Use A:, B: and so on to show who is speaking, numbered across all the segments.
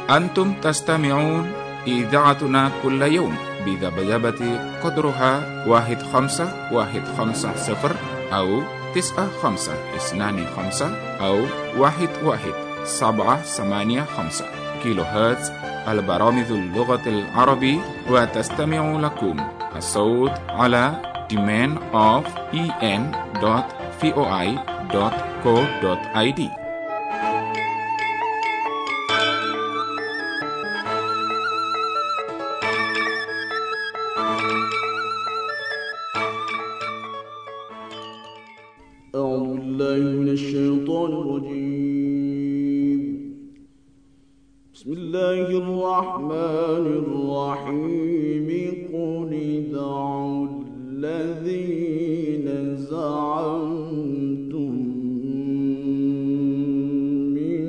A: أنتم تستمعون إذاعتنا كل يوم بذبذبة قدرها 1510 أو 9525 أو 11785 كيلو هرتز البرامج اللغة العربية. وتستمع لكم الصوت على demand of en.voi.co.id.
B: أعوذ بالله من الشيطان الرجيم. بسم الله الرحمن الرحيم. قل ادعوا الذين زعمتم من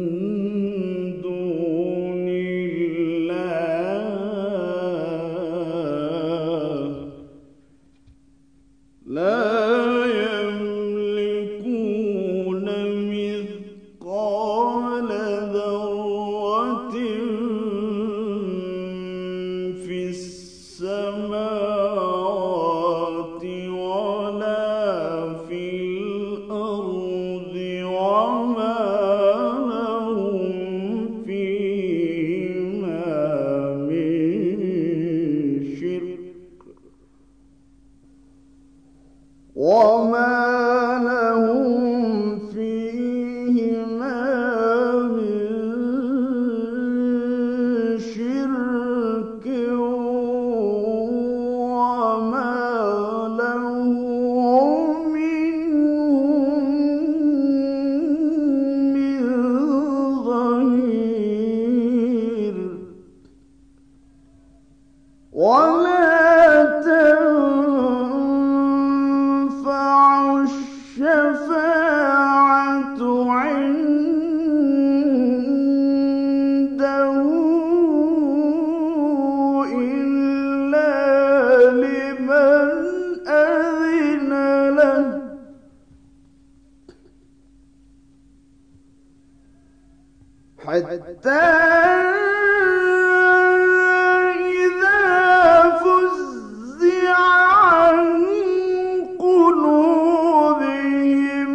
B: دون الله لا يملكون مثقال ذرة في السماوات ولا في الأرض وما لهم فيهما من شرك وما لهم فيهما من شرك وما له منهم من ظهير. ولا تنفع الشفاعة عنده إلا لمن أذن له حتى إذا فزع عن قلوبهم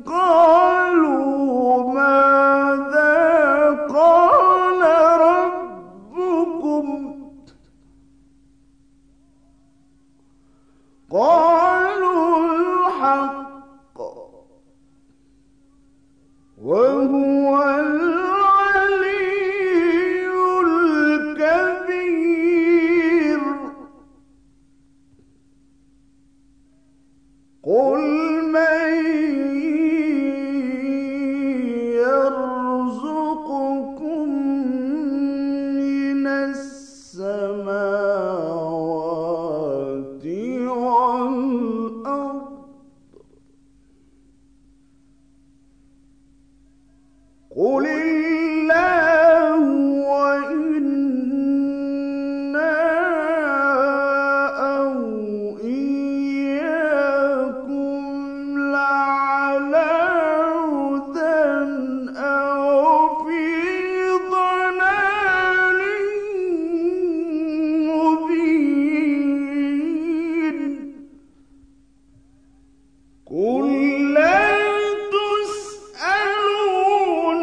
B: قالوا ماذا قال ربكم قالوا الحق وهو العلي الكبير. قل من يرزقكم من السماوات والأرض قل الله وإنا أو إياكم لعلى هدى أو في ضلال مبين. قل لا تسألون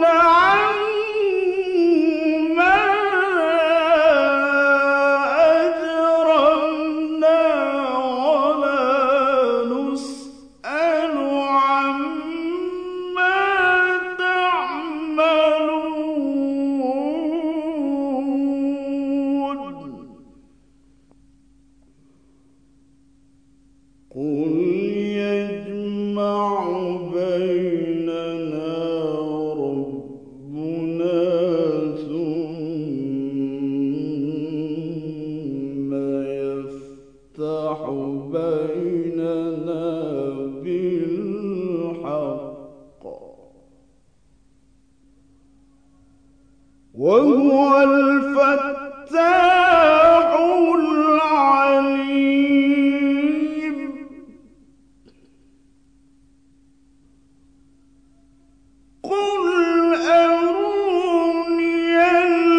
B: عما أجرمنا ولا نسأل عما تعملون. قل يجمع بيننا ربنا ثم يفتح بيننا بالحق وهو الفتاح العليم. قل أروني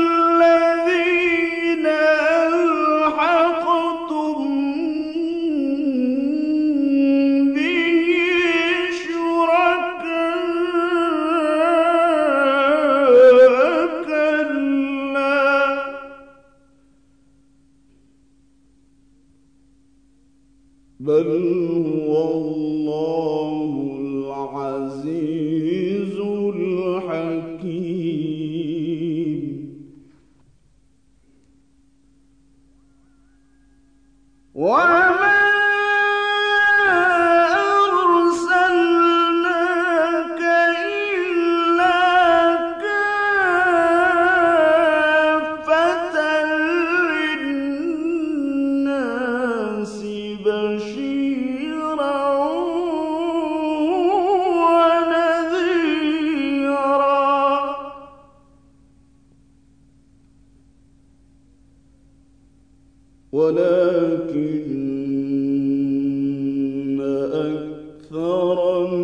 B: أكثر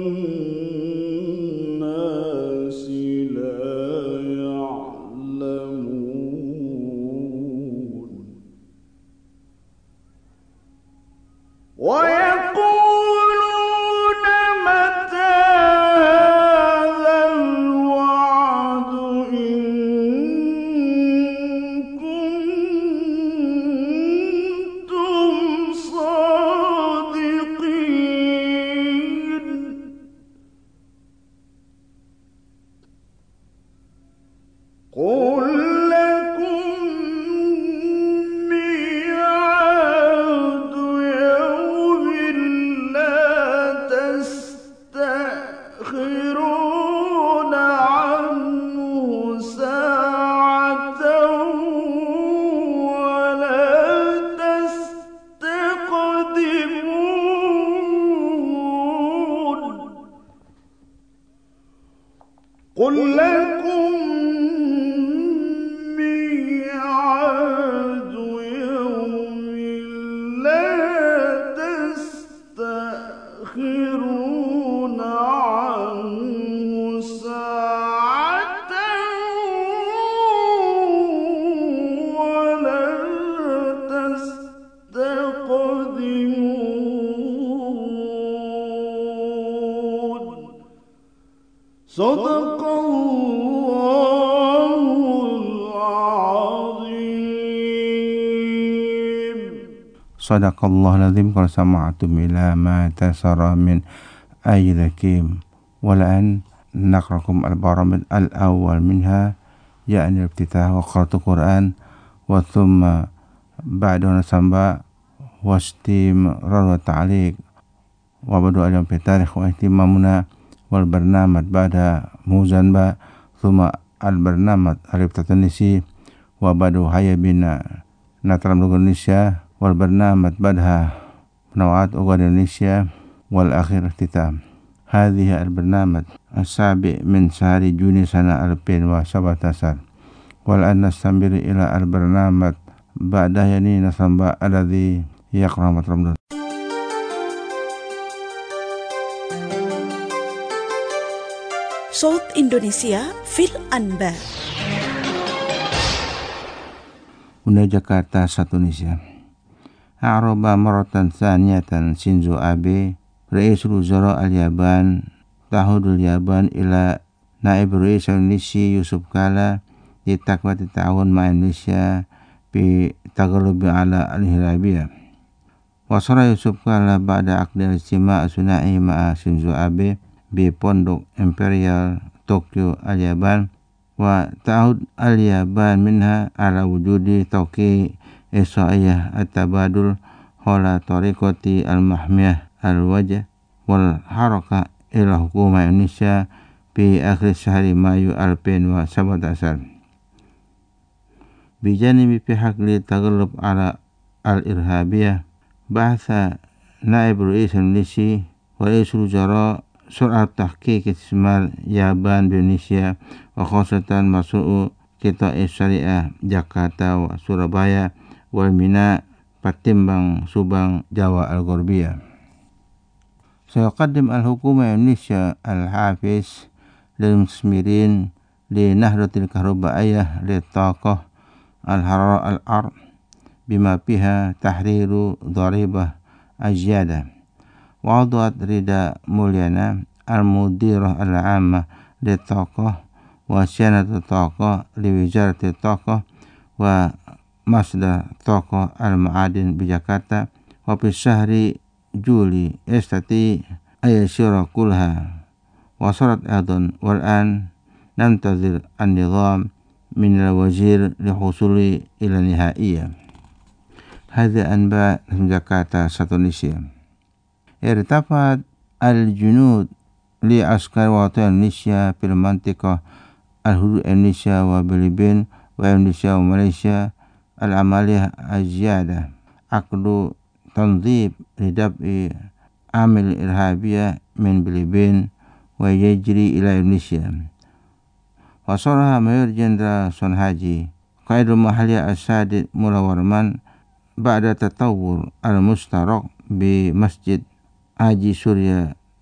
B: الناس لا يعلمون ويقولون متى هذا الوعد إن كنتم صادقين قل لكم ميعاد يوم لا تستأخرون عنه ساعة ولا تستقدمون قل لكم ميعاد يوم لا تستأخرون عنه ساعة ولا تستقدمون صدق الله العظيم
C: Sadaqallahul azim. Qad sama'tum ila ma tasara min aylakim. Wal'an naqrakum al-baramid al-awwal minha ya'ni al-iftitah wa qira'atul Qur'an wa thumma ba'dahu nasamba wa istimrar wa ta'liq wa badu al-yawm fi tarikh wa ihtimamuna wal barnamaj ba'da muzanba thumma al-barnamaj al-iftatanisi wa badu hayya bina natram Indonesia wal barnamaj badha penawat ugar Indonesia wal akhir ikhtitam. Hadhihi al-barnamaj as-sabi' min syahri Juni sana 2017 wal an nastamir ila al-barnamaj ba'da yani nasamba alladhi yaqra matram.
D: صوت إندونيسيا في الأنباء.
C: Unda Jakarta satu Indonesia. A'raba maratan tsaniyatan Shinzo Abe Raisul Wuzara al-Yaban tahudul Yaban ila naib Rais Indonesia Yusuf Kala di takwati ta'awun ma Indonesia bi taghalubi ala al-Hirabiyah. Wasara Yusuf Kala ba'da aqdi al-istima' sunai ma'a Shinzo Abe bi Pondok Imperial Tokyo al-Yaban wa ta'ahud al-Yaban minha ala wujudi tauqi Isa'iyah at-tabadul hola tariqati al-mahmiyah al-wajah wal haraka ila hukuma Indonesia fi akhir syahri Mayu 2017 bijanibi pihak li taghallub ala al-irhabiyah bahasa naib Rais Indonesia wa Raisul Wuzara surat tahqiq ismal Yaban Indonesia wa khosatan masu'u kita syariah Jakarta wa Surabaya wal Mina Patimbang Subang Jawa Al-Gharbiyah. Sayaqaddim al-hukuma Indonesia al-hafiz lil musmirin li nahdatil kahrubaiyah li taqah al-harara al-ard bima fiha tahriru dharibah ajyada wa'adat Rida Mulyana al-mudirah al-amma li taqah wa syanatu taqah li wijarati taqah wa masdar taqah al-ma'adin bi Jakarta wa fi syahri Juli istati ayasyura kulha wa sarat adun wal an nantazir an-nizam min al-wazir li husuli ila nihaiyah. Hadha anba Jakarta satu Indonesia. Irtafat al-junud li askar watan Indonesia fil mantiqah al-hudud Indonesia wa Filipina wa Indonesia wa Malaysia al-amaliyah az-ziyadah aqdu tanzib lidab'i amil irhabiyah min Filipina wa yajri ila Indonesia. Wasaraha Mayor Jenderal Son Haji Qaidul Mahaliyah As-Sadid Mullah Warman ba'da tatawur al-mustaraq bi Masjid Haji Surya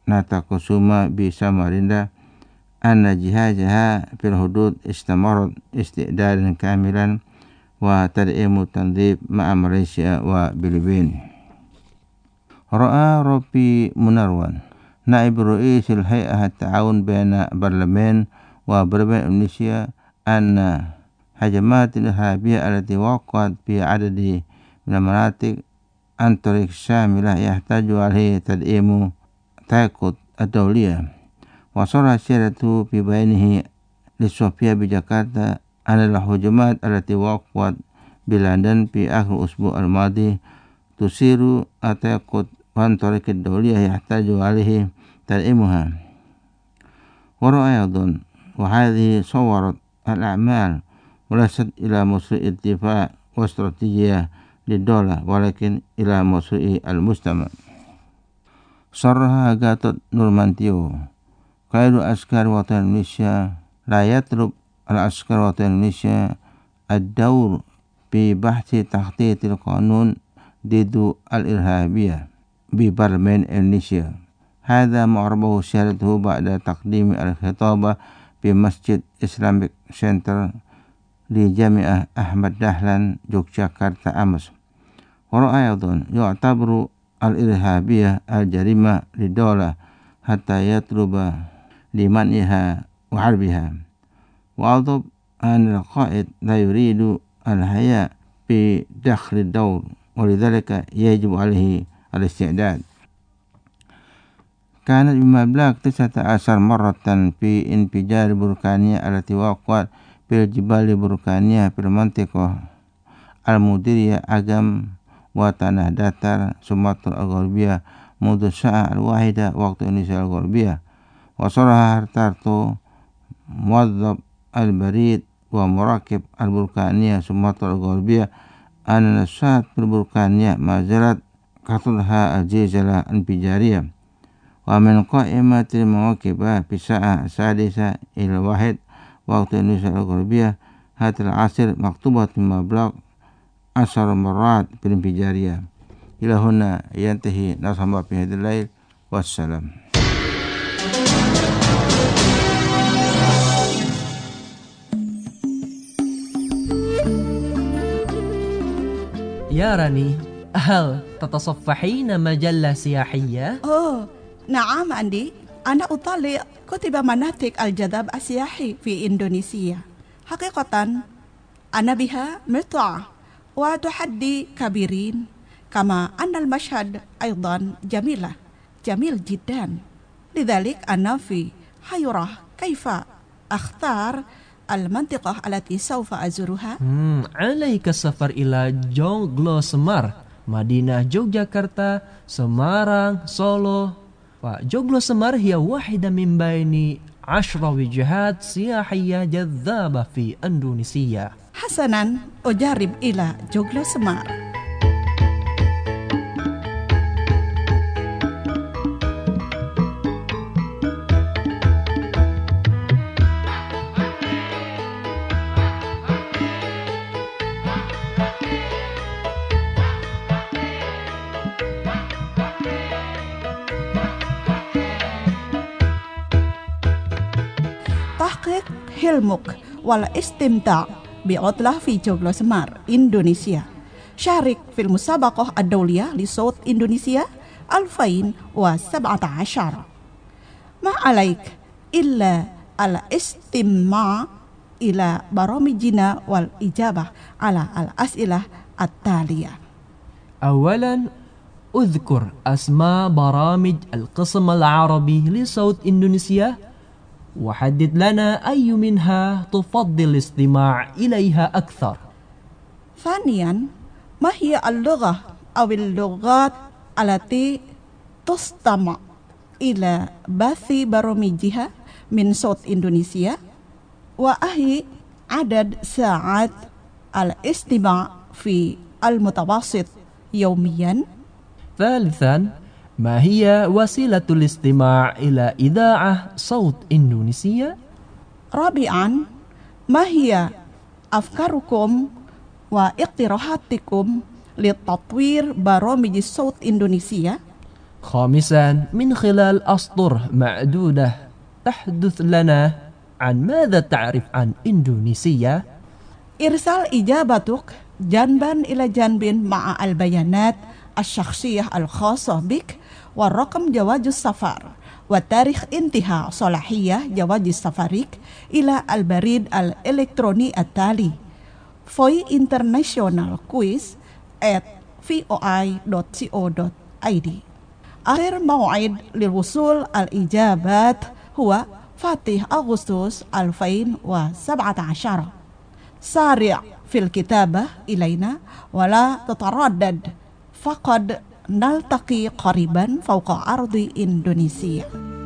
C: Natakusuma bi Samarinda anna jihazaha fil hudud istamarat isti'dadan kamilan wa tad'imu tanzib ma'a Malaysia wa Filipina. Ra'a Rafi Munarwan Naib Ra'isul Hay'ah Ta'awun Baina Parlemen wa Parlemen Indonesia anna hajamatil irhabiyah allati waqa'at fi adadi min al-manatik an tariq syamilah yahtaju alaihi tad'imu taqut ad-dawliyah wa sarah syaratu fi bayanihi li Sofia bi Jakarta anna al-hujumat allati waqa'at bi London fi akhir usbu' al-madi tusiru ataqut wan tariq ad-dawliyah yahtaju alaihi tad'imuha wa ra'ayadun wa hadhihi sawarat al-a'mal walasat ila musri' ittifa' wa strategiyah lid-dawlah walakin ila musri' al-mustama'. Sarraha Gatot Nurmantio qaidu askar watan Indonesia la yatlub al-askar watan Indonesia ad-dawr fi bahthi takhtitil qanun didu al-irhabiyah bi Parlemen Indonesia. Hadha ma'rabahu syaratuhu ba'da taqdimi al-khitabah fi Masjid Islamic Center di Jami'ah Ahmad Dahlan Yogyakarta Amas. Wa aydan yu'tabru al-irhabiyah al-jarimah lidawlah hatta yatluba liman'iha wa harbiha. Wa adab an al-qa'id la yuridu al-haya fi dakhli ad-dawr wa lidhalika yajibu alaihi al-isti'dad. Kanat bimablag 19 marratan fi infijar burkaniyah allati waqa'at fil jibali burkaniyah fil mantiqah al-mudiriyah Agam wa tanah datar Sumatera al-Gharbiyah mundu sa'ah al-wahida waktu Indonesia al-Gharbiyah wa saraha hartarto muwadzab al-barid wa murakib al-burkaniyah Sumatera al-Gharbiyah anna nasat fil burkaniyah mazalat katulha al-jizala al-fijariyah wa min qa'imatil mawaqibah fi sa'ah sadisa ila wahid waktu Indonesia al-Gharbiyah hatil asir maktubat mablagh 10 marat fil fijariyah. Ila huna yantahi nasama fi hadhil lail wassalam.
E: يا راني هل تتصفحين مجلة سياحية؟
D: نعم عندي. أنا أطالع كتب مناطق الجذب السياحي في إندونيسيا. حقيقة أنا بها متعة وتحدي كبيرين كما أن المشهد أيضا جميل جدا. لذلك أنا في حيرة كيف أختار المنطقة التي سوف أزورها.
E: عليك السفر إلى Joglo Semar, Madinah Yogyakarta, Semarang, Solo. Joglo Semar هي واحدة من بين 10 وجهات سياحية جذابة في إندونيسيا.
D: حسنا أجرب إلى Joglo Semar. تحقيق حلمك والاستمتاع بعطلة في Joglo Semar إندونيسيا. شارك في المسابقة الدولية لصوت إندونيسيا 2017. ما عليك إلا الاستماع إلى برامجنا والإجابة على الأسئلة التالية.
E: أولا اذكر أسماء برامج القسم العربي لصوت إندونيسيا وحدد لنا أي منها تفضل الاستماع إليها أكثر.
D: ثانيا ما هي اللغة أو اللغات التي تستمع إلى بث برامجها من صوت إندونيسيا وأهي عدد ساعات الاستماع في المتوسط يوميا.
E: ثالثا ما هي وسيلة الاستماع إلى إذاعة صوت إندونيسيا؟
D: رابعا ما هي أفكاركم واقتراحاتكم لتطوير برامج صوت إندونيسيا؟
E: خامسا من خلال أسطر معدودة تحدث لنا عن ماذا تعرف عن إندونيسيا؟
D: إرسال إجابتك جانبا إلى جانب مع البيانات الشخصية الخاصة بك والرقم جواز السفر وتاريخ انتهاء صلاحية جواز سفرك إلى البريد الإلكتروني التالي voiinternationalquiz@voi.co.id. آخر موعد للوصول الإجابات هو فاتح أغسطس 2017. سارع في الكتابة إلينا ولا تتردد، فقد نلتقي قريبا فوق أرض إندونيسيا.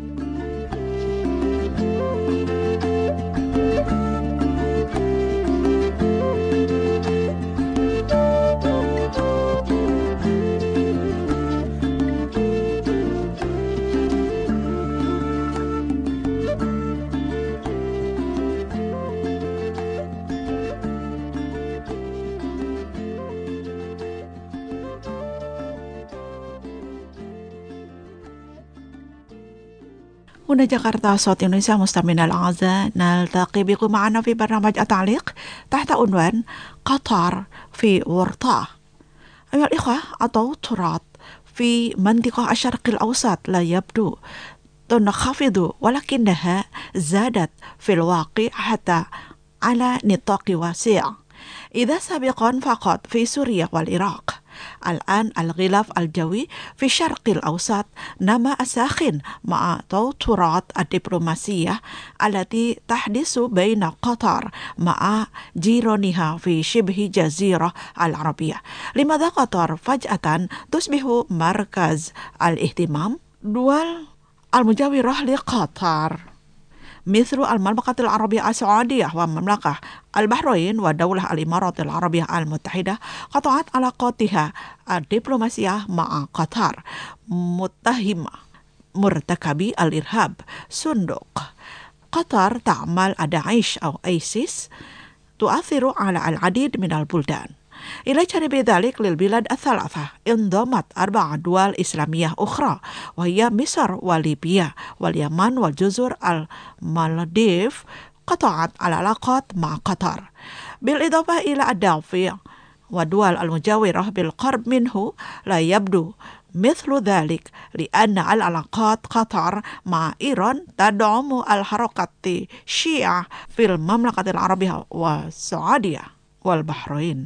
D: هنا جاكرتا صوت إندونيسيا مستمعينا الأعزاء، نلتقي بكم معنا في برنامج التعليق تحت عنوان قطر في ورطة. أيها الإخوة، التوترات في منطقة الشرق الأوسط لا يبدو تنخفض، ولكنها زادت في الواقع حتى على نطاق واسع. إذا سابقا فقط في سوريا والعراق، الآن الغلاف الجوي في الشرق الأوسط نما ساخن مع توترات الدبلوماسية التي تحدث بين قطر مع جيرانها في شبه جزيرة العربية. لماذا قطر فجأة تصبح مركز الاهتمام؟ دول المجاورة لقطر مثل المملكة العربية السعودية ومملكة البحرين ودولة الإمارات العربية المتحدة قطعت علاقاتها الدبلوماسية مع قطر، متهمة مرتكبي الإرهاب صندوق. قطر تعمل داعش أو ISIS تؤثر على العديد من البلدان. إلى جانب ذلك للبلاد الثلاثة انضمت 4 دول إسلامية أخرى، وهي مصر وليبيا واليمن والجزر المالديف قطعت العلاقات مع قطر، بالإضافة إلى الدوافع ودول المجاورة بالقرب منه لا يبدو مثل ذلك، لأن العلاقات قطر مع إيران تدعم الحركة الشيعية في المملكة العربية والسعودية والبحرين.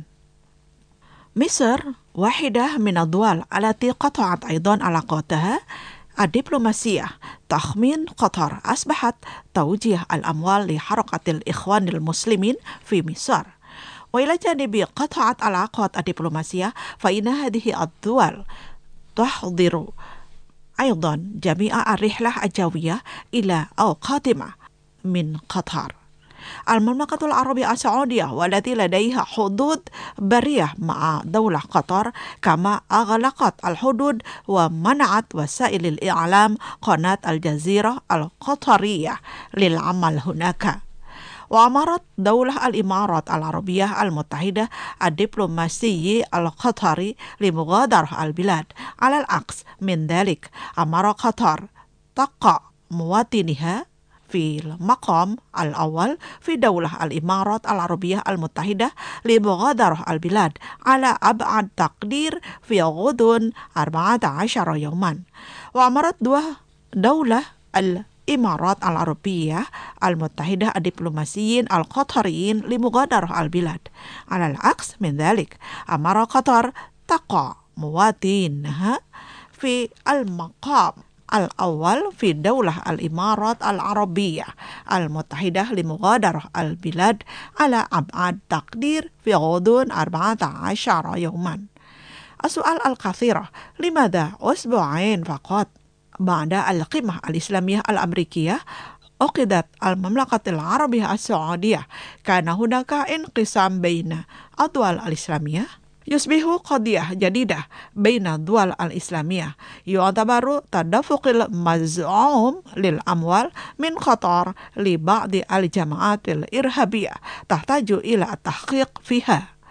D: مصر واحدة من الدول التي قطعت أيضا علاقاتها الدبلوماسية. تخمين قطر أصبحت توجيه الأموال لحركة الإخوان المسلمين في مصر. وإلى جانب قطعت العلاقات الدبلوماسية، فإن هذه الدول تحضر أيضا جميع الرحلة الجوية إلى أو قادمة من قطر. المملكة العربية السعودية والتي لديها حدود برية مع دولة قطر كما أغلقت الحدود ومنعت وسائل الإعلام قناة الجزيرة القطرية للعمل هناك. وأمرت دولة الإمارات العربية المتحدة الدبلوماسي القطري لمغادرة البلاد. على العكس من ذلك، أمر قطر تقع مواطنيها في المقام الأول في دولة الإمارات العربية المتحدة لمغادرة البلاد على أبعد تقدير في غضون 14 يوما. وأمرت دولة الإمارات العربية المتحدة الدبلوماسيين القطريين لمغادرة البلاد. على العكس من ذلك، أمر قطر تقع مواطنيها في المقام الأول في دولة الإمارات العربية المتحدة لمغادرة البلاد على أبعد تقدير في غضون 14 يوما. السؤال الكثير: لماذا أسبوعين فقط بعد القمة الإسلامية الأمريكية عقدت المملكة العربية السعودية كان هناك انقسام بين الدول الإسلامية؟ يصبح قضية جديدة بين الدول الإسلامية يعتبر تدفق المزعوم للأموال من قطر لبعض الجماعات الإرهابية تحتاج إلى التحقيق فيها.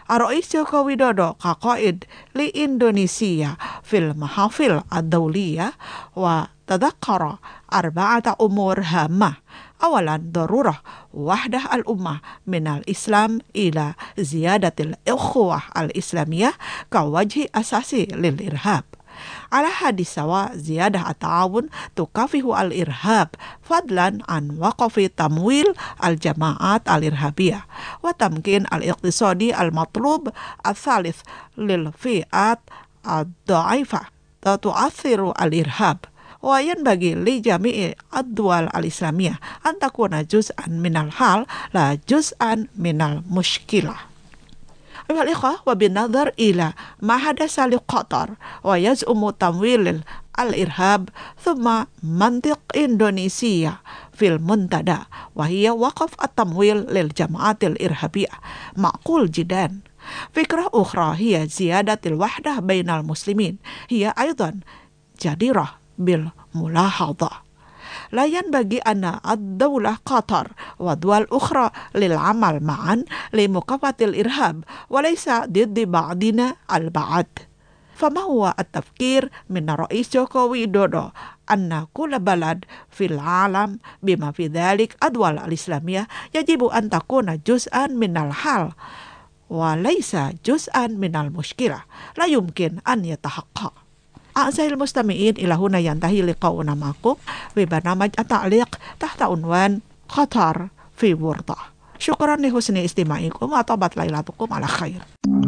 D: Ar-Rais Joko Widodo kaqaid li Indonesia fil mahafil ad-dawliyah wa tadhakkara arba'ata umur hamah. Awalan darurah wahdah al-ummah minal Islam ila ziyadatil ukhuwah al-islamiyah kawajhi asasi lil irhab. Ala hadis sawa ziyadah at-ta'awun tukafihu al-irhab fadlan an waqafi tamwil al-jama'at al-irhabiyah wa tamkin al-iqtisadi al-matlub al-thalith lil fi'at ad-da'ifah tu'athiru al-irhab wa yanbaghi li jami'i ad-duwal al-islamiyah an takuna juz'an minal hal la juz'an minal mushkilah. Ayuhal ikhwah, wa binadhar ila ma hadasa li Qatar wa yaz'umu tamwil al-irhab thumma mantiq Indonesia fil muntada wa hiya waqaf at-tamwil lil jama'atil irhabiyah ma'qul jidan. Fikrah ukhra hiya ziyadatil wahdah bainal muslimin hiya aydan jadirah bil mulahadhah. Layan bagi anna ad-dawlah Qatar wa dual ukhra lil amal ma'an li muqafatil irhab walaysa diddi ba'dina al-ba'd. Fama huwa at-tafkir min Rais Joko Widodo anna kulla balad fil alam bima fi dhalik adwal al-islamiyah yajibu an takuna juz'an minal hal wa laysa juz'an minal mushkilah la yumkin an yatahaqqaq. A'zahil mustami'in ila huna yantahi liqa'una ma'akum fi barnamaj at-ta'liq tahta unwan Qatar fi wurdah. Syukran li husni istima'ikum wa tabat lailatukum ala khair.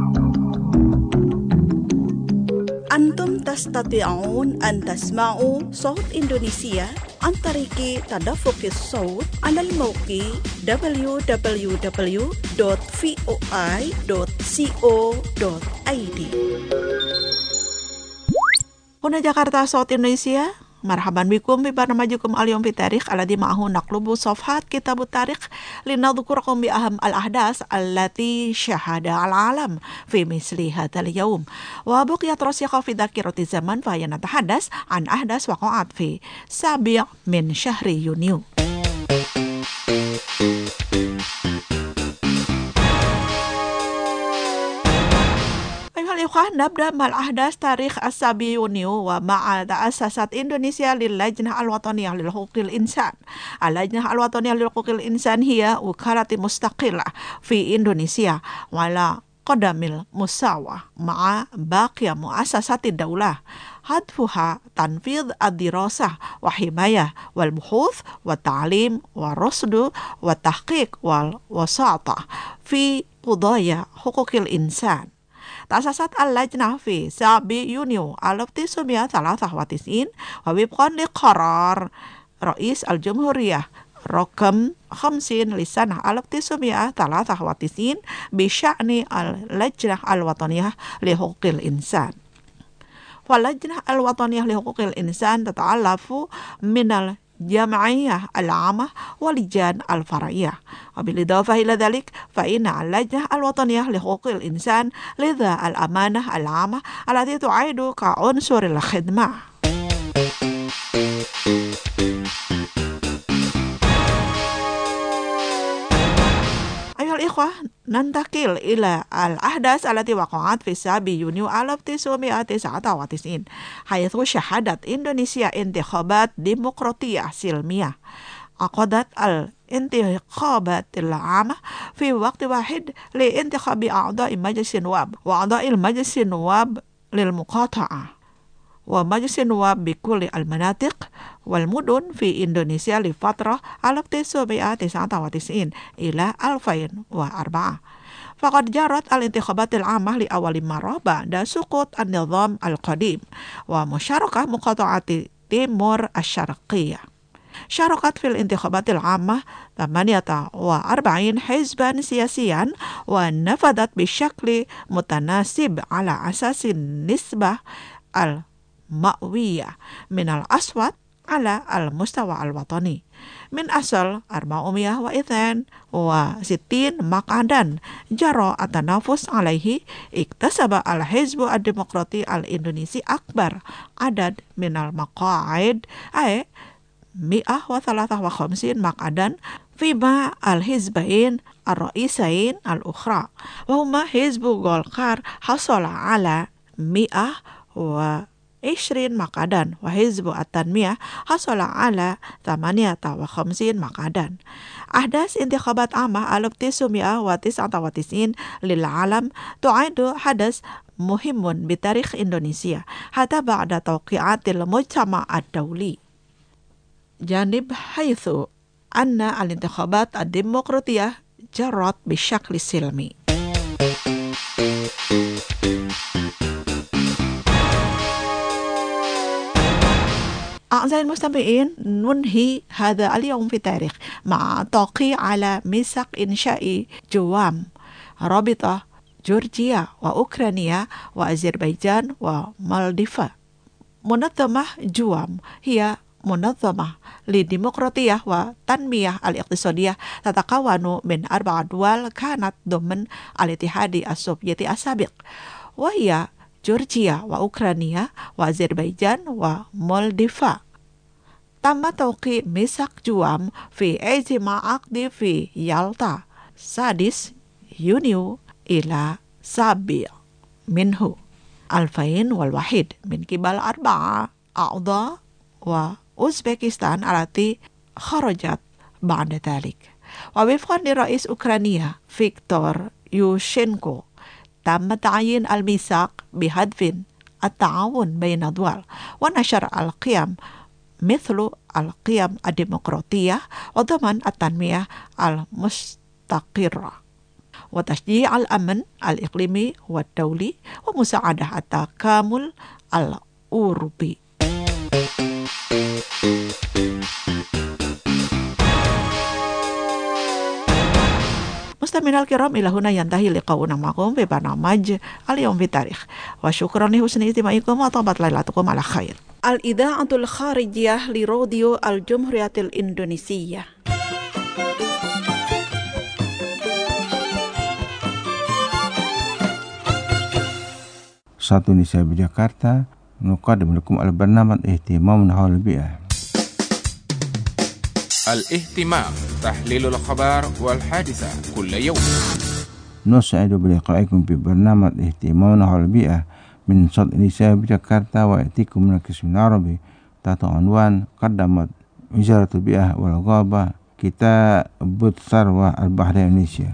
F: Antum tastati'un an tasma'u Sawt Indonesia an tariki tadaffuqis sawt 'ala al-mawqi www.voi.co.id.
D: Huna Jakarta Sawt Indonesia, marhaban bikum bi barnamajukum al-yawm fi tarikh alladhi ma'ahu naqlubu safhat kitabut tarikh linadhkurakum bi aham al-ahdas allati syahada al-alam fi misli hadzal yawm wa baqiyat rasikha fi dzakirati zaman fa yanatahadas an ahdas waqa'at fi sabi' min syahri Yuniu. Nabda mal ahdas tarikh as-sabi Yuniu wa ma'a ta'assasat Indonesia lil lajnah al-wataniyah lil huquqil insan. Al-lajnah al-wataniyah lil huquqil insan hiya wukalati mustaqillah fi Indonesia wala qadamil musawah ma'a baqiya muassasati daulah hadfuha tanfidh ad-dirasah wa himayah wal buhuth wa ta'lim wa rusdu wa tahqiq wal wasata fi qudaya huquqil insan. Ta'assasat al-lajnah fi sabi Yuniu 1993 wa wifqan li qarar Rais al-Jumhuriyah Raqam 50 lisanah 1993 bi sya'ni al-lajnah al-wataniyah li huquqil insan. Wal-lajnah al-wataniyah li huquqil insan tata'allafu minal jam'iyah al-'amah walijan al-far'iyah. Wabil-idafah ila dhalik fa inna al-lajnah al-wataniyah li huquqil insan lidha al-amanah al-'amah allati tu'idu ka unsuril khidmah. Ayuhal ikhwah, nantakil ila al-ahdas allati waqa'at fi sabi Yuniu 1999 haythu syahadat Indonesia intikhabat demokratiyah silmiyah. Aqadat al-intikhabatil 'amah fi waqti wahid li intikhabi a'dha'i majlisin nuwab wa a'dha'il majlisin nuwab lil muqata'ah wa majlisin nuwab bi kulli al-manatiq wal mudun fi Indonesia li fatrah 1999 ila 2004. Faqad jarat al-intikhabatil 'amah li awali marrah ba'da suqut an-nizam al-qadim wa musyarakah muqata'ati Timur asy-Syarqiyyah. Syarakat fil intikhabatil 'amah 48 hizban siyasiyan wa nafadat bisyakli mutanasib ala asasin nisbah al-ma'wiyah minal aswat ala al-mustawa al-watani min asal 462 maq'adan jara at-tanafus alaihi iktasaba al-hizbu ad-demokrati al-Indonesi akbar adad minal maqa'id ay 153 maq'adan فيما الحزبين الرئيسيين الأخرى وهما حزب غولكار حصل على 120 مقعدا وحزب التنمية حصل على 58 مقعدا. أحداث انتخابات عامة 1999 للعالم تعد حدث مهم بتاريخ إندونيسيا حتى بعد توقيعات المجتمع الدولي، جانب حيث أن الانتخابات الديمقراطية جرت بشكل سلمي. أعزائي المستمعين، ننهي هذا اليوم في التاريخ مع توقيع على ميثاق إنشاء جوام رابطة جورجيا وأوكرانيا وأذربيجان ومالديفا. منظمة جوام هي منظمة للديمقراطية والتنمية الاقتصادية تتكون من 4 دول كانت ضمن الاتحاد السوفيتي السابق، وهي جورجيا وأوكرانيا وأذربيجان ومالديفا. تم توقيع ميثاق جوام في اجتماع عقدي في يالطا 6 يونيو إلى 7 منه 2001 من قبل 4 أعضاء وأوزبكستان التي خرجت بعد ذلك. ووفقا لرئيس أوكرانيا فيكتور يوشينكو تم تعيين الميثاق بهدف التعاون بين الدول ونشر القيم مثل القيم الديمقراطية وضمان التنمية المستقرة وتشجيع الأمن الإقليمي والدولي ومساعدة التكامل الأوروبي. مستمعينا الكرام، إلى هنا ينتهي لقاؤنا معكم في برنامج اليوم في التاريخ، وشكرا لحسن استماعكم وطابت ليلتكم على خير.
F: الإذاعة الخارجية لراديو الجمهورية الإندونيسية.
C: صوت Indonesia بجاكرتا نقدم لكم البرنامج اهتمام حول البيئة.
A: الاهتمام، تحليل الأخبار والحادثة كل يوم.
C: نسعد بلقائكم في برنامج اهتمام حول البيئة من صوت Indonesia بجاكرتا، ويأتيكم من القسم العربي تحت عنوان قدمت وزارة البيئة والغابة كتاب الثروة البحرية إندونيسيا.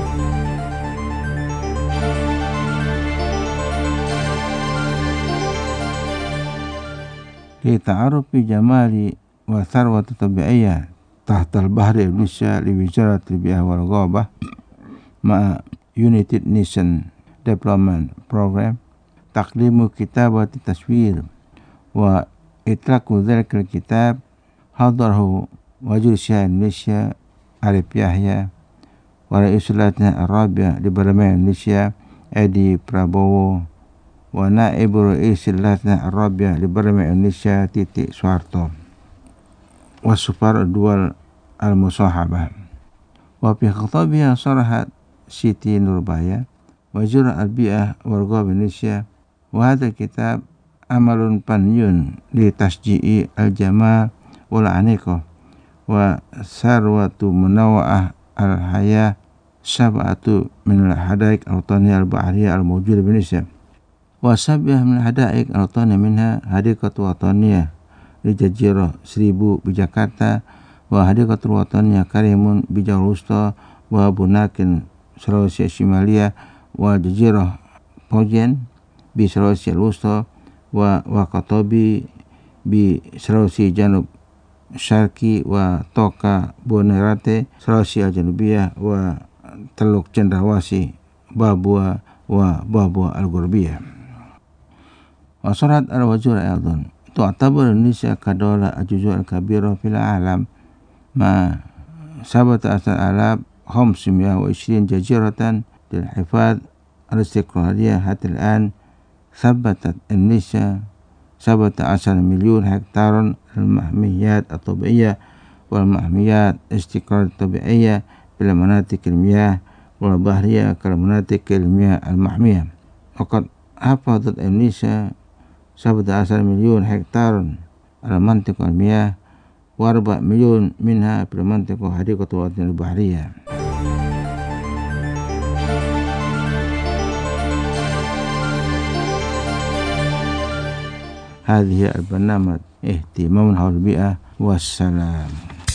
C: للتعرف بجمال وثروة الطبيعية تحت البحر إندونيسيا لوزارة البيئة والغابة مع United Nations Development Program تقديم كتابة التصوير وإطلاق ذلك الكتاب حضره وزير السياحة إندونيسيا Arif Yahya ورئيس اللجنة الرابعة لبرلمان إندونيسيا Edi Prabowo ونائب رئيس اللجنة الرابعة لبرلمان إندونيسيا Titik Soeharto والسفراء الدول المصاحبة. وفي خطابها صرحت سيتي نوربايا وزير البيئة والغابة إندونيسيا: وهذا الكتاب عمل فني لتشجيع الجمال والأنيقة وثروة منوعة الحياة 7 من الحدائق الوطنية البحرية الموجودة بإندونيسيا، و7 من الحدائق الوطنية منها حديقة وطنية لجزيرة 1000 بجاكرتا، وحديقة الوطنية كريمون بجاور الوسطى، وبوناكن سلawesi الشمالية، وجزيرة بوجين بسلawesi الوسطى، ووكاتوبي بسلawesi جنوب شرقي، وتوكا بونيراتي سلawesi الجنوبية، وتلوك جندrawasih بابوا وبابوا الغربية. وصرحت الوزير أيضا: تعتبر إندونيسيا كدولة الجزر الكبيرة في العالم مع 17,520 جزيرة للحفاظ على الاستقلالية. حتى الآن ثبتت إندونيسيا 17 مليون هكتار المحميات الطبيعية والمحميات الاستقلال الطبيعية في المناطق المياه والبحرية كالمناطق المياه المحمية. وقد حفظت إندونيسيا 17 مليون هكتار المناطق المياه و4 مليون منها في المنطقة حديقة الوطن البحرية. هذه البرنامج اهتمام حول البيئة والسلام.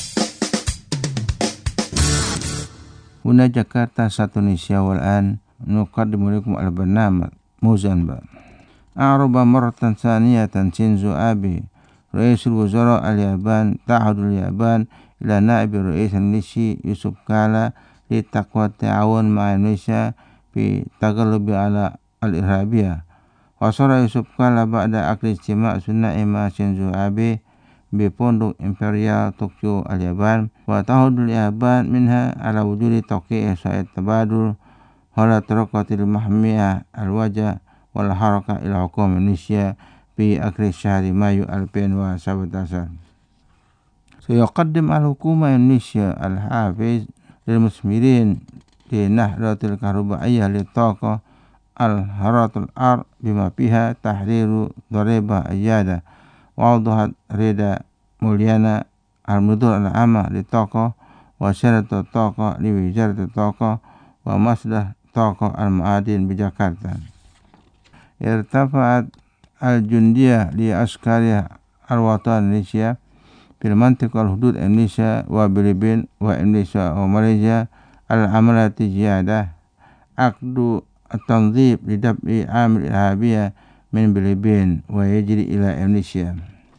C: هنا جاكرتا إندونيسيا، والآن نقدم لكم البرنامج موزمبيق. أعرب مرة ثانية شينزو آبي رئيس الوزراء اليابان تعهد اليابان إلى نائب الرئيس الإندونيسي يوسف كالا لتقوى التعاون مع إندونيسيا في التغلب على الإرهابية. وصل يوسف كالا بعد عقد اجتماع ثنائي مع شينزو آبي بفندق إمبريال طوكيو اليابان، وتعهد اليابان منها على وجود توقيع إحصائيات تبادل حول طريقة المحمية الوجه والحركة إلى حكومة إندونيسيا في آخر شهر مايو 2017. سيقدم الحكومة إندونيسيا الحافز للمثمرين للنهضة الكهربائية للطاقة الحرارة الأرض بما فيها تحرير ضريبة زيادة. وأوضحت ريدا موليانا المدير العام للطاقة وشركة الطاقة لوزارة الطاقة ومصلحة طاقة المعادن بجاكرتا. ارتفعت الجندية لعسكري الوطن إندونيسيا في المنطقة الحدود إندونيسيا وفلبين وإندونيسيا وماليزيا العملية زيادة عقد التنظيم لدفع عامل إرهابية من فلبين ويجري إلى إندونيسيا.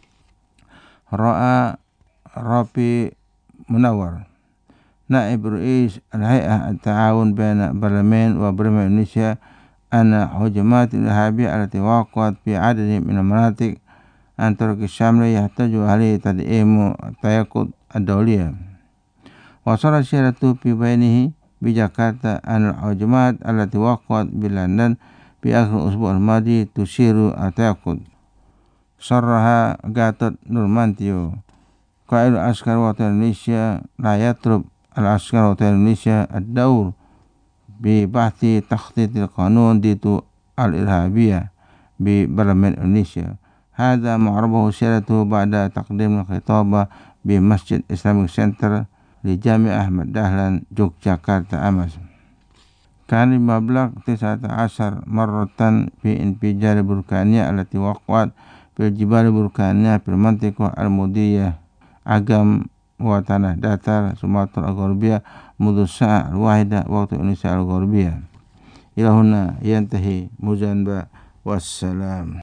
C: رأى رافي منور نائب رئيس الهيئة التعاون بين البرلمان وبرلمان إندونيسيا أن هجمات الإرهابية التي وقعت في عدد من المناطق عن طريق الشامل يحتاج عليه تدعيم التيقظ الدولية. وصل الشرطة في بيانه بجاكرتا أن الهجمات التي وقعت بلندن في آخر الأسبوع الماضي تشير التيقظ. صرح غاتوت نورمانتيو قائد عسكر وطن إندونيسيا لا يطلب العسكر وطن إندونيسيا الدور ببحث تخطيط القانون ضد الإرهابية ببرلمان إندونيسيا. هذا معربه سيرته بعد تقديم الخطابة بمسجد إسلاميك سنتر لجامع أحمد دهلان يوغياكرتا أمس. كان المبلغ 19 مرة في انفجار البركانية التي وقعت في الجبال البركانية في المنطقة المودية أغام وتنah datar سومطرة الغربية منذ الساعة 1 وقت إندونيسيا الغربية. إلى هنا ينتهي موزمبيق والسلام.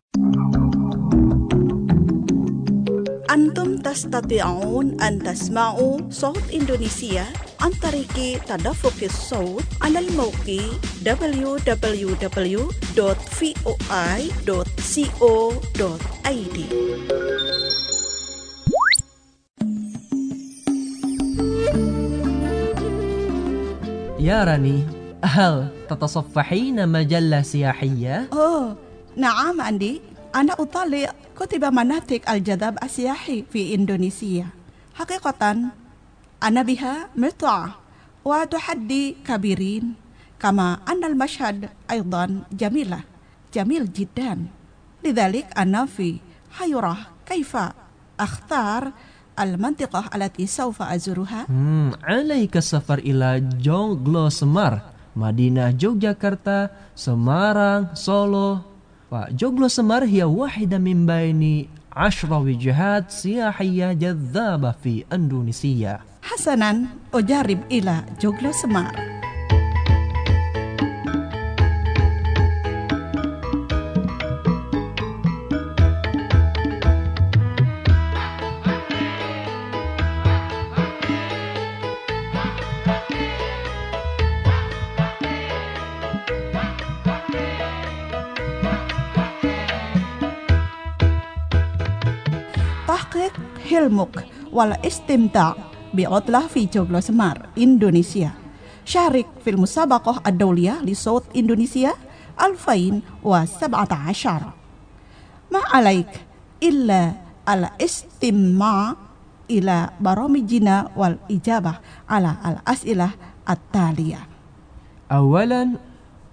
F: أنتم تستطيعون أن تسمعوا صوت إندونيسيا عن طريق تدفق الصوت على الموقع www.voi.co.id.
E: يا راني، هل تتصفحين مجلة سياحية؟
F: نعم أندي، أنا أطالع كتب مناطق الجذب السياحي في إندونيسيا. حقيقة أنا بها متعة وتحدي كبيرين، كما أن المشهد أيضا جميل جدا. لذلك أنا في حيرة كيف أختار المنطقة التي سوف أزورها.
E: عليك السفر إلى Joglo Semar, مدينة يوغياكرتا، سمارang، سولو. وجوغلو سمار هي واحدة من بين 10 وجهات سياحية جذابة في إندونيسيا.
F: حسنا، أجرب إلى جوغلو سمار. حلمك والاستمتاع بعطلة في جوغلو سمار إندونيسيا. شارك في المسابقة الدولية لصوت إندونيسيا 2017. ما عليك إلا الاستماع إلى برامجنا والإجابة على الأسئلة التالية.
E: أولا،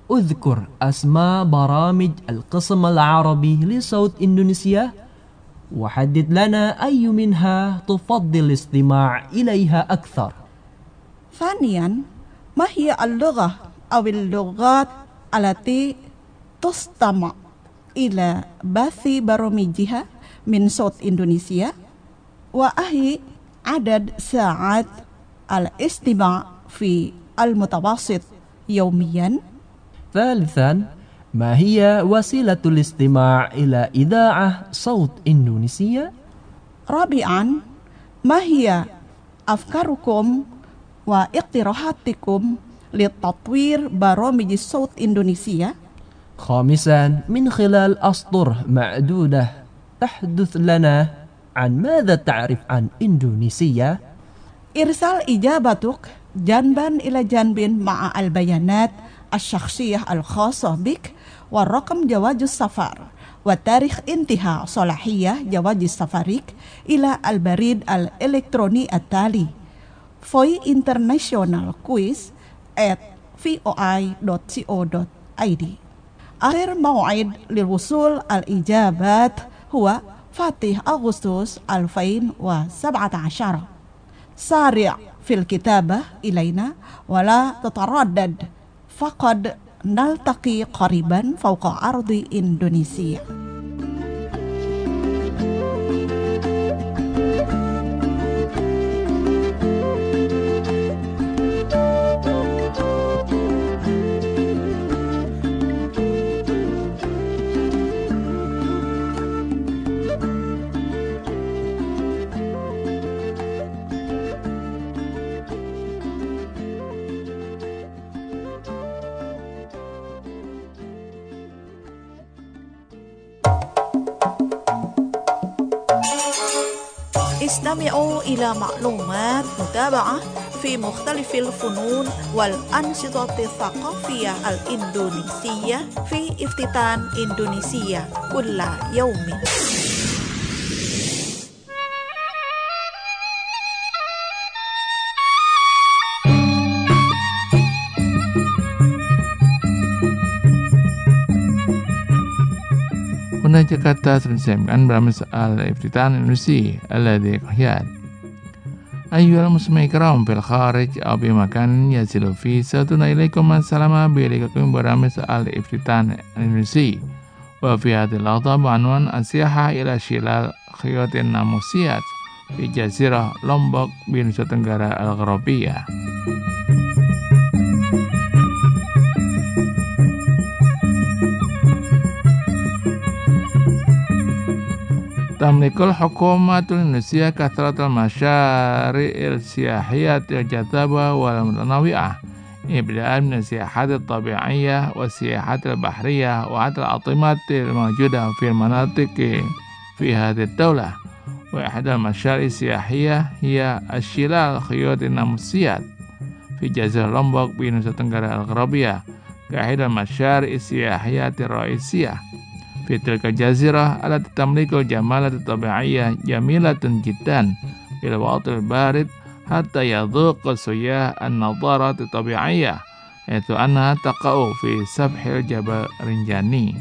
E: أذكر أسماء برامج القسم العربي لصوت إندونيسيا وحدد لنا أي منها تفضل الاستماع إليها أكثر.
F: ثانيا، ما هي اللغة أو اللغات التي تستمع إلى بث برامجها من صوت إندونيسيا؟ وأهي عدد ساعات الاستماع في المتوسط يوميا؟
E: ثالثا، ما هي وسيلة الاستماع إلى إذاعة صوت إندونيسيا؟
F: رابعا، ما هي أفكاركم واقتراحاتكم لتطوير برامج صوت إندونيسيا؟
E: خامسا، من خلال أسطر معدودة تحدث لنا عن ماذا تعرف عن إندونيسيا؟
F: إرسال إجابتك جانبا إلى جانب مع البيانات الشخصية الخاصة بك ورقم جواز السفر وتاريخ انتهاء صلاحية جواز سفرك إلى البريد الإلكتروني التالي vointernationalquiz@voi.co.id. آخر موعد للوصول الإجابات هو 4 أغسطس 2017. سارع في الكتابة إلينا ولا تتردد، فقد نلتقي قريبا فوق أرض إندونيسيا.
D: استمعوا إلى معلومات متابعة في مختلف الفنون والأنشطة الثقافية الإندونيسية في افتتان إندونيسيا كل يوم.
C: هنا Jakarta terjemahkan برامج الافتتان الإندونيسي الذي قياد أيها المستمعين الكرام في الخارج أو بمكان يصل فيه صوتنا إليكم. السلام عليكم برامج الافتتان الإندونيسي وفي هذه اللحظة بعنوان السياحة إلى شلال خيوط الناموسيات في جزيرة لومبok بنصف تنغرا الغربية. تملك الحكومة الإندونيسية كثرة المشاريع السياحية الجاذبة والمتنوعة، ابتداء من السياحات الطبيعية والسياحات البحرية وحتى الأطعمة الموجودة في المناطق في هذه الدولة. وإحدى المشاريع السياحية هي الشلال خيوط الناموسيات في جزيرة لومبok بنصف تنغرا الغربية كإحدى المشاريع السياحية الرئيسية في تلك الجزيرة التي تملك جمالات طبيعية جميلة جدا في الوقت البارد حتى يذوق السياح النظارة الطبيعية، حيث أنها تقع في سفح الجبل رنجاني.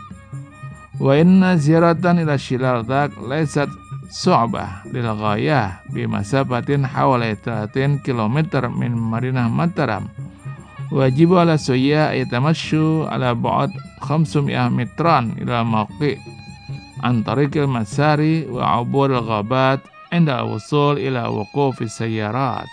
C: وإن زيارة إلى شلال ذاك ليست صعبة للغاية بمسافة حوالي 30 كيلومتر من مدينة ماترام. ويجب على السياح يتمشوا على بعد 500 مترا إلى الموقع عن طريق المساري وعبور الغابات عند الوصول إلى وقوف السيارات.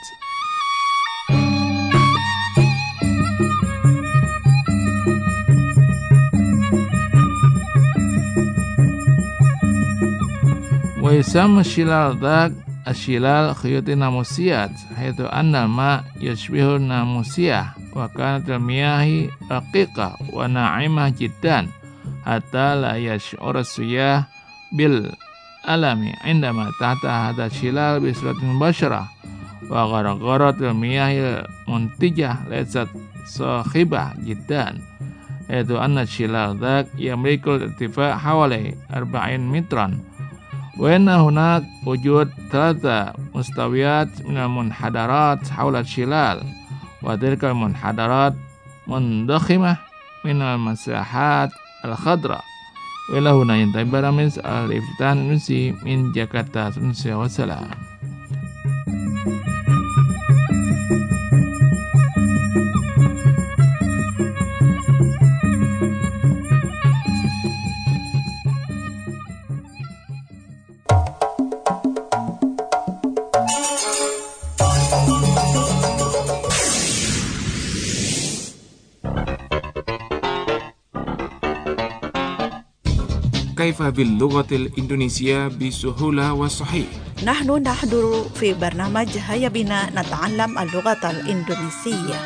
C: ويسمى الشلال ذاك الشلال خيوط الناموسيات، حيث أن الماء يشبه الناموسية، وكانت المياه رقيقة وناعمة جدا حتى لا يشعر السياح بالألم عندما تحت هذا الشلال بصورة مباشرة. وغرغرة المياه المنتجة ليست صاخبة جدا، حيث أن الشلال ذاك يملك ارتفاع حوالي 40 مترا. وإن هناك وجود 3 مستويات من المنحدرات حول الشلال، وتلك المنحدرات منضخمة من المساحات الخضراء
G: وإلى هنا ينتهي برامج الإفتاء الأندونيسي من جاكرتا. والسلام.
A: كيف باللغة الإندونيسية بسهولة وصحيح؟
D: نحن نحضر في برنامج هيا بنا نتعلم اللغة الإندونيسية.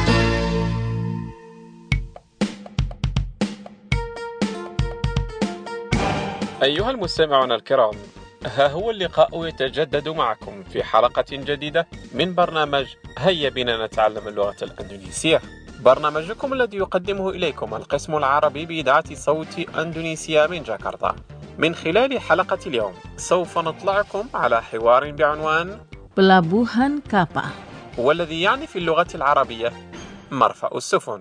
H: أيها المستمعون الكرام، ها هو اللقاء يتجدد معكم في حلقة جديدة من برنامج هيا بنا نتعلم اللغة الإندونيسية، برنامجكم الذي يقدمه إليكم القسم العربي بإذاعة صوت أندونيسيا من جاكرتا. من خلال حلقة اليوم سوف نطلعكم على حوار بعنوان
I: Pelabuhan Kapal،
H: والذي يعني في اللغة العربية مرفأ السفن.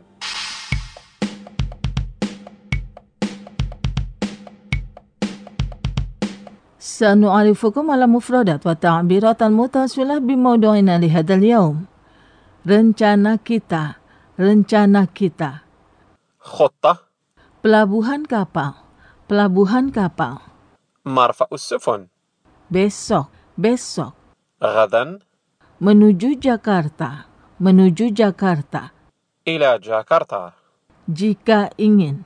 I: سنعرفكم على مفردات وتعبيرات المتصلة بموضوعنا لهذا اليوم. Rencana kita.
H: خطة.
I: Pelabuhan kapal.
H: مرفأ السفن.
I: Besok.
H: غدا.
I: Menuju Jakarta.
H: إلى جاكرتا.
I: Jika ingin.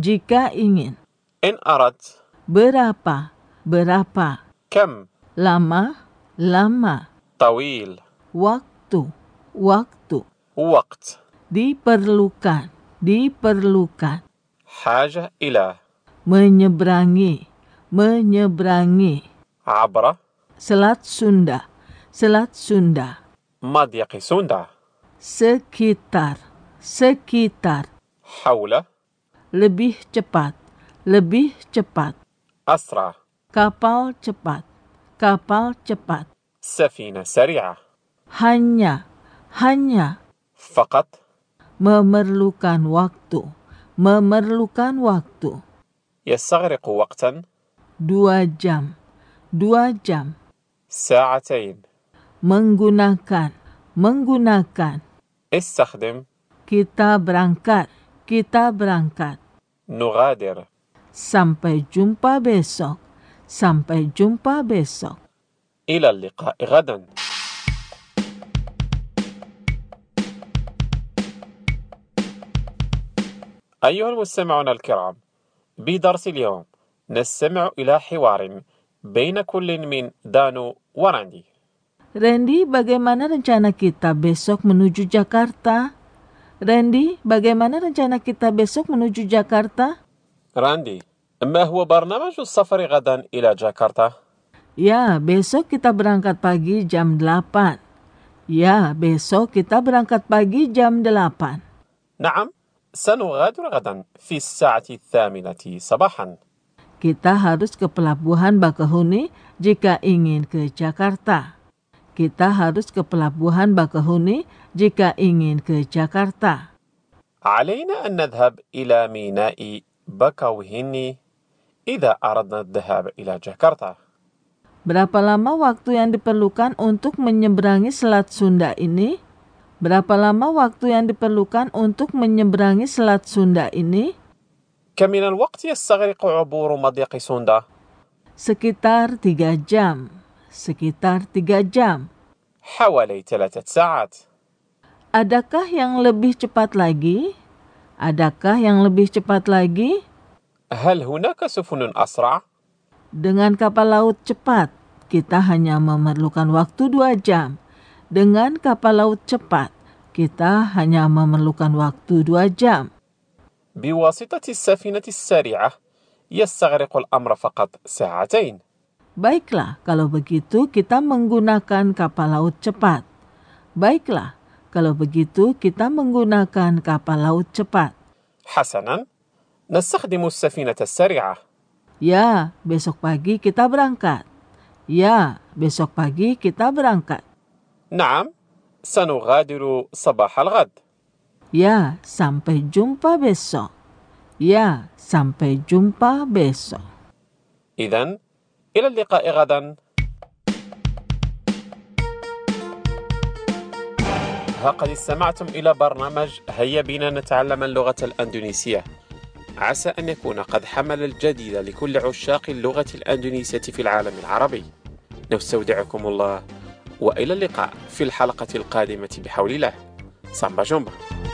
H: إن أردت.
I: Berapa.
H: كم.
I: Lama.
H: طويل.
I: Waktu.
H: وقت.
I: Diperlukan.
H: حاجة إلى.
I: Menyeberangi.
H: عبر.
I: Selat Sunda.
H: مضيق سوندا.
I: Sekitar.
H: حول.
I: Lebih cepat.
H: أسرع.
I: Kapal cepat.
H: سفينة سريعة.
I: Hanya.
H: فقط.
I: Memerlukan waktu.
H: يستغرق وقتا.
I: 2 jam.
H: ساعتين.
I: Menggunakan.
H: استخدم.
I: Kita berangkat.
H: نغادر.
I: Sampai jumpa besok.
H: إلى اللقاء غدا. أيها المستمعون الكرام، بدرس اليوم نستمع إلى حوار بين كل من دانو ورندي.
I: Randy, bagaimana rencana kita besok menuju Jakarta?
H: راندي، ما هو برنامج السفر غدا إلى جاكرتا؟
I: Ya, besok kita berangkat pagi jam 8.
H: نعم، سنغادر غدا في الساعة 8 صباحا.
I: Kita harus ke pelabuhan Bakahuni jika ingin ke Jakarta.
H: علينا أن نذهب إلى ميناء بكاوهيني إذا أردنا الذهاب إلى جاكرتا.
I: Berapa lama waktu yang diperlukan untuk menyeberangi Selat Sunda ini?
H: كم من الوقت يستغرق عبور مضيق سوندا؟
I: Sekitar 3 jam.
H: حوالي 3 ساعات.
I: Adakah yang lebih cepat lagi?
H: هل هناك سفن أسرع؟
I: Dengan kapal laut cepat, kita hanya memerlukan waktu 2 jam.
H: بواسطة السفينة السريعة يستغرق الأمر فقط 2 ساعات.
I: Baiklah, kalau begitu kita menggunakan kapal laut cepat.
H: حسنا، نستخدم السفينة السريعة.
I: Ya, besok pagi kita berangkat.
H: نعم، سنغادر صباح الغد.
I: Ya, sampai jumpa besok. Ya, sampai jumpa besok.
H: إذن إلى اللقاء غدا. قد استمعتم إلى برنامج هيا بنا نتعلم اللغة الأندونيسية. عسى أن يكون قد حمل الجديد لكل عشاق اللغة الأندونيسية في العالم العربي. نستودعكم الله وإلى اللقاء في الحلقة القادمة بحول الله. سامبا جومبا.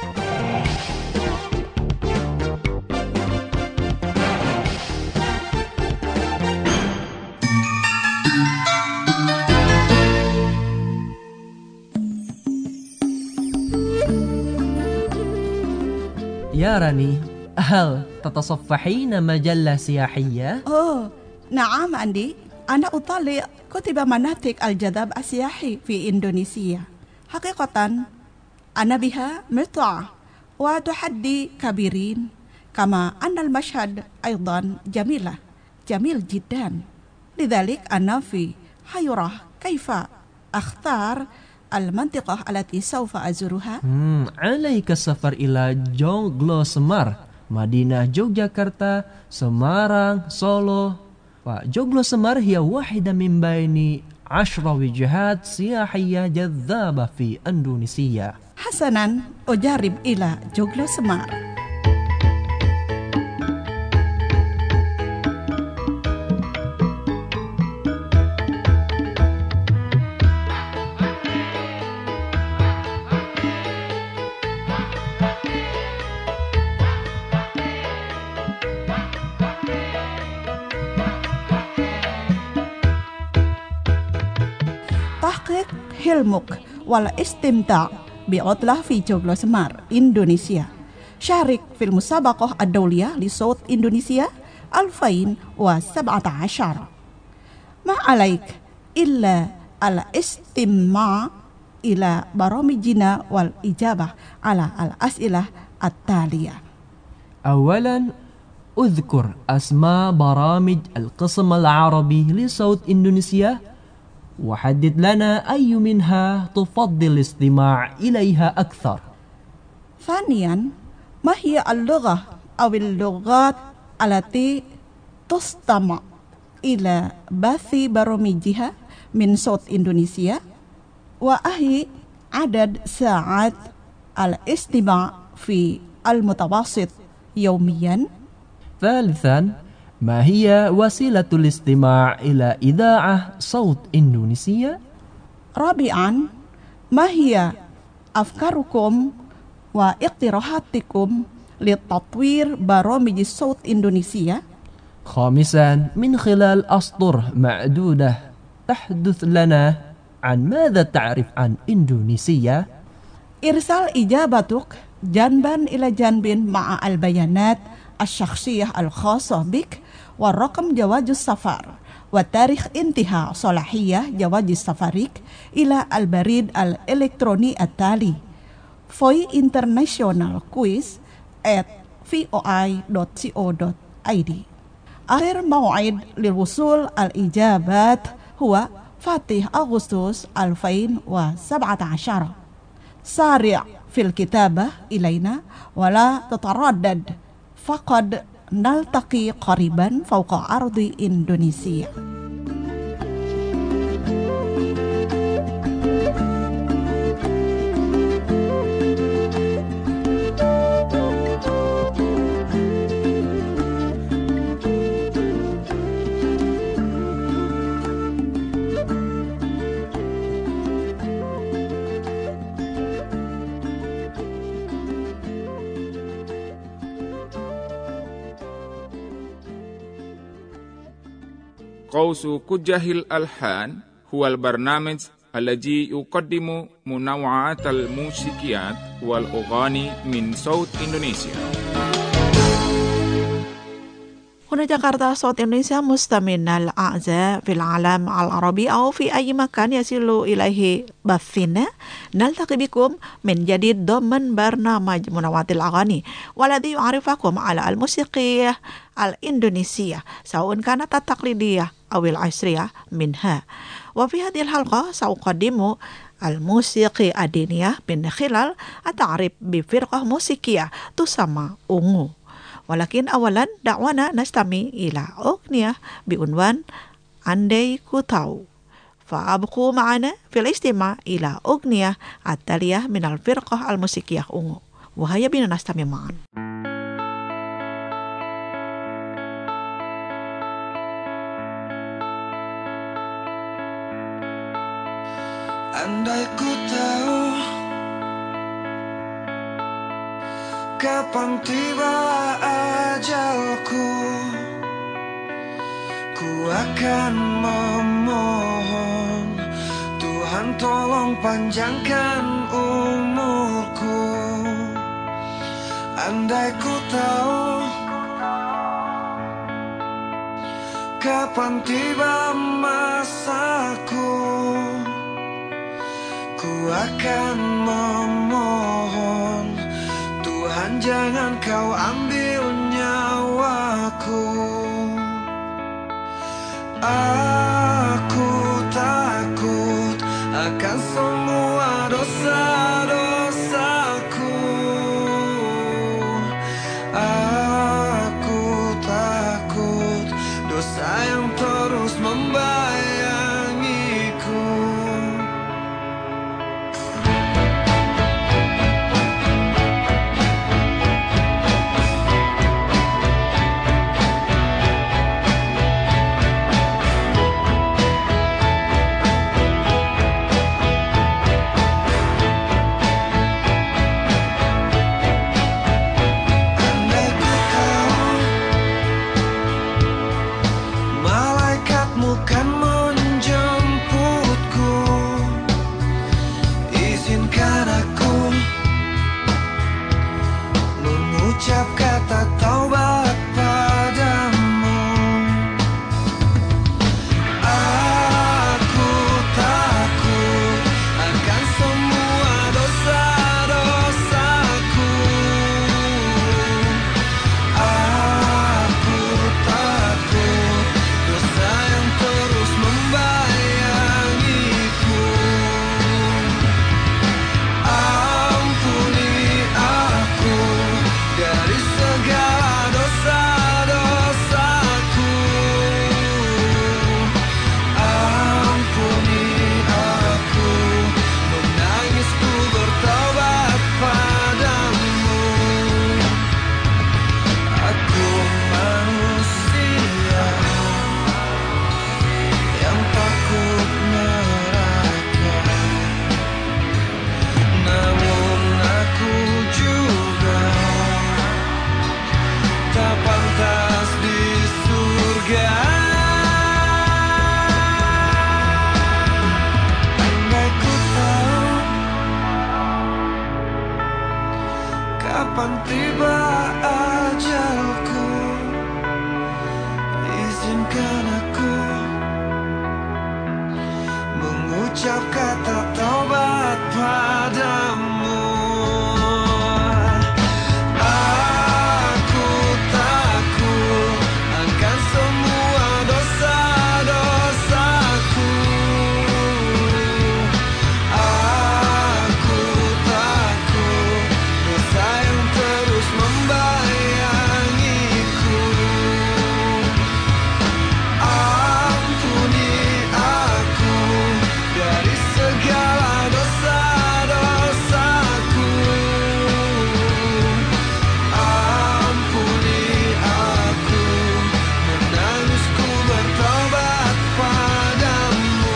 E: يا راني، هل تتصفحين مجلة سياحية؟
F: نعم أندي، أنا أطالع كتب مناطق الجذب السياحي في إندونيسيا. حقيقة أنا بها متعة وتحدي كبيرين، كما أن المشهد أيضا جميل جدا. لذلك أنا في حيرة كيف أختار المنطقة التي سوف أزورها.
E: عليك السفر إلى Joglo Semar, مدينة يوغياكرتا، سمارang، سولو. وجوغلو سمار هي واحدة من بين 10 وجهات سياحية جذابة في إندونيسيا.
F: حسنا، أجرب إلى جوغلو سمار. تحقق حلمك والاستمتاع بعطلة في جوغلو سمار إندونيسيا. شارك في المسابقة الدولية لصوت إندونيسيا 2017. ما عليك إلا الاستماع إلى برامجنا والإجابة على الأسئلة التالية.
E: أولا، اذكر أسماء برامج القسم العربي لصوت إندونيسيا، وحدد لنا أي منها تفضل الاستماع إليها أكثر.
F: ثانيا، ما هي اللغة أو اللغات التي تستمع إلى بث برامجها من صوت إندونيسيا؟ وأهي عدد ساعات الاستماع في المتوسط يوميا؟
E: ثالثا، ما هي وسيلة الاستماع إلى إذاعة صوت إندونيسيا؟
F: رابعا، ما هي أفكاركم واقتراحاتكم لتطوير برامج صوت إندونيسيا؟
E: خامسا، من خلال أسطر معدودة تحدث لنا عن ماذا تعرف عن إندونيسيا؟
F: إرسال إجابتك جانبا إلى جانب مع البيانات الشخصية الخاصة بك ورقم جواز السفر وتاريخ انتهاء صلاحية جواز سفرك إلى البريد الإلكتروني التالي vointernationalquiz@voi.co.id. آخر موعد للوصول الإجابات هو 1 أغسطس 2017. سارع في الكتابة إلينا ولا تتردد، فقد نلتقي قريبا فوق أرض إندونيسيا.
A: قوس كجه الألحان هو البرنامج الذي يقدم منوعات الموسيقيات والأغاني من صوت إندونيسيا.
D: هنا جاكرتا صوت إندونيسيا مستمعينا الأعزاء في العالم العربي أو في أي مكان يصل إليه بثنا، نلتقي بكم من جديد ضمن برنامج منوعات الأغاني والذي يعرفكم على الموسيقى الإندونيسية سواء كانت التقليدية أو العصرية منها. وفي هذه الحلقة سأقدم الموسيقى الدينية من خلال التعريف بفرقة موسيقية تسمى أونغو. Walakin awalan da'wana nastami ila أغنية بعنوان andai ku tahu. فأبقوا معنا في الاستماع إلى أغنية التالية من الفرقة الموسيقية أونغو وهيا بنا نستمع معا.
J: Andai ku tahu kapan tiba ajalku, ku akan memohon Tuhan tolong panjangkan umurku. Andai ku tahu kapan tiba masaku, ku akan memohon Tuhan jangan kau ambil nyawaku. Aku takut akan semua dosa-dosaku. Aku takut dosa yang terus membayangiku. Kapan tiba ajalku, izinkan aku mengucap kata taubat padamu. Aku takut akan semua dosa-dosaku. Aku takut dosa yang terus membayangiku. Ampuni aku dari segala dosa-dosaku. Ampuni aku, menangisku bertobat padamu.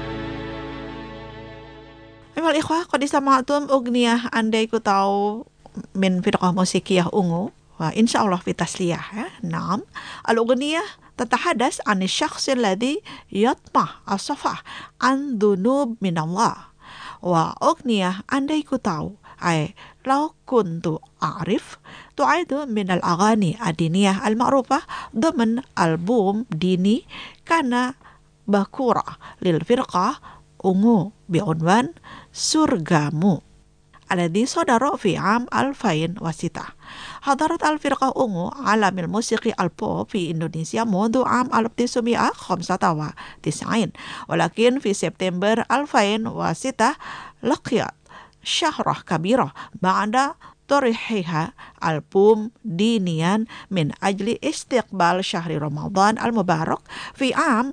D: Ikhwah, qad istama'tum Ugniyah andai ku tahu min firqah musikiyah ungu, wa insyaallah fi tasliyah ya. Naam, al-ughniyah tatahadas an asy-syakhs alladhi yatmah as-safah an dhunub min Allah. Wa ughniyah andai ku tahu ay law kuntu a'rif tu'aidu min al-aghani ad-diniyah al-ma'rufah ضمن album dini kana bakura lil firqah ungu bi'unwan surgamu alladhi sadara fi 'am 2006. Hadarat al-firqah ungu alamil musiki al-pop fi Indonesia mundu 'am 1995 walakin fi September 2006 laqiyat syahrah kabirah ba'da tarihiha album dinian min ajli istiqbal syahri Ramadan al-Mubarak fi 'am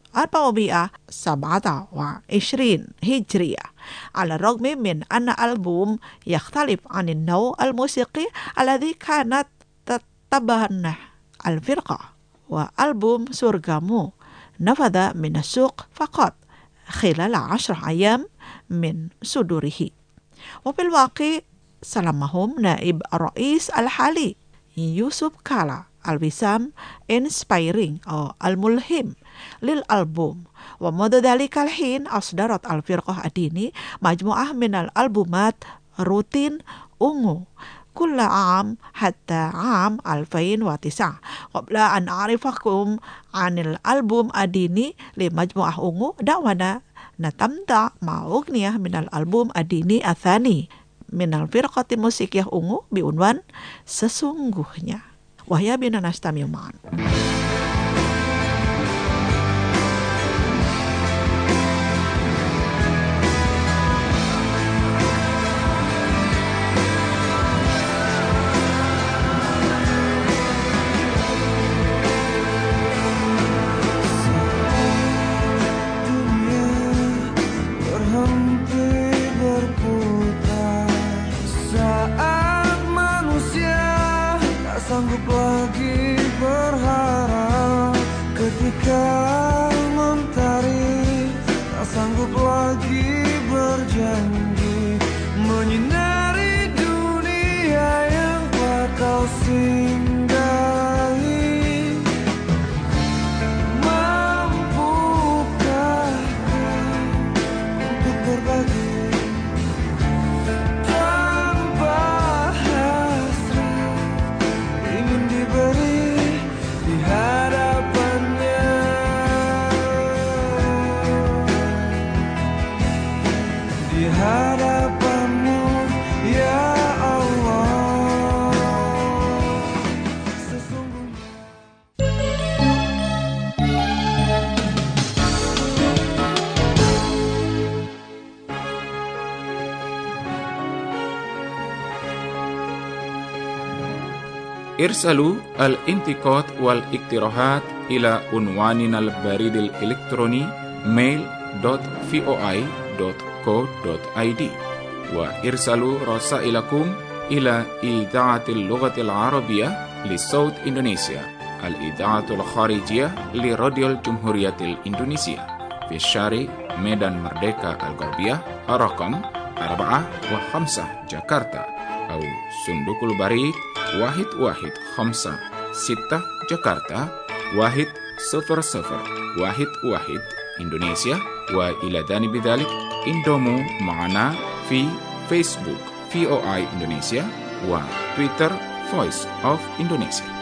D: 1427 hijriyah. Ala ragmi min anna album yakhtalif 'anil naw' al-musiqi alladhi kanat tatabannah al-firqah wa album surgamu nafadha min as-suq faqat khilal 10 ayyam min sudurihi. Wa fil waqi salamahum naib rais al-hali Yusuf Kala al-Wisam inspiring al-mulhim lil album wa mudda dalikal hin asdarat al-firqah ad-dini majmu'ah min al-albumat rutin ungu kulla 'am hatta 'am 2009 qabla an a'rifakum 'anil album ad-dini li majmu'ah ungu da'wana natamta ma'ughniyah min al-album ad-dini athani min al-firqati musikiyah ungu biunwan sesungguhnya. Wahya bina nastami ma'an.
J: Sanggup lagi berharap ketika mentari, tak sanggup lagi berjanji menyinari dunia yang telah kau singgahi. Mampukah kau untuk berbagi hadapanmu ya Allah.
A: Irsalu al-intiqad wal-iktirahat ila unwanina al-baridil elektroni mail.voi.co.id wa irsalu rasailakum ila idaatil lughatil arabiyyah li Saud Indonesia al-idaatul kharijiyah li Radial Jumhuriyatil Indonesia fi Syari Medan Merdeka Al-Gharbiyah Rakam 4 Jakarta atau Sundukul Barid 115 Jakarta 10011 Indonesia wa ila dani bidzalik indomu ma'ana fi Facebook VOI Indonesia wa Twitter Voice of Indonesia.